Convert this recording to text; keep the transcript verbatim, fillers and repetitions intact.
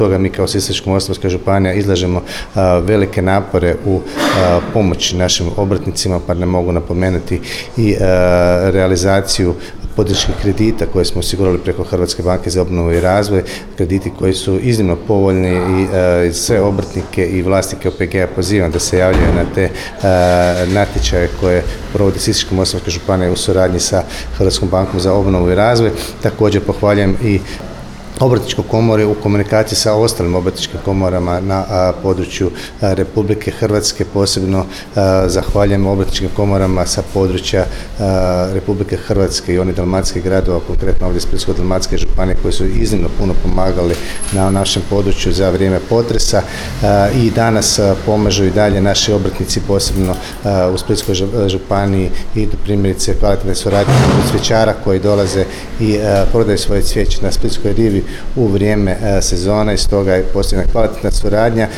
Stoga mi kao Sisačko-moslavačka županija izlažemo a, velike napore u a, pomoći našim obrtnicima, pa ne mogu napomenuti i a, realizaciju podrške kredita koje smo osigurali preko Hrvatske banke za obnovu i razvoj, krediti koji su iznimno povoljni i a, sve obrtnike i vlasnike O P G-a pozivam da se javljaju na te a, natječaje koje provodi Sisačko-moslavačka županija u suradnji sa Hrvatskom bankom za obnovu i razvoj. Također pohvaljujem i Obrtničke komore u komunikaciji sa ostalim obrtničkim komorama na a, području a, Republike Hrvatske. Posebno a, zahvaljujem obrtničkim komorama sa područja a, Republike Hrvatske i onih dalmatskih gradova, konkretno ovdje Splitsko-dalmatske županije, koji su iznimno puno pomagali na našem području za vrijeme potresa a, i danas a, pomažu i dalje naši obrtnici, posebno a, u Splitskoj županiji i primjerice kvalitetne suradnje od cvjećara koji dolaze i a, prodaju svoje cvijeće na Splitskoj rivi u vrijeme sezone i stoga je posljedna kvalitetna suradnja.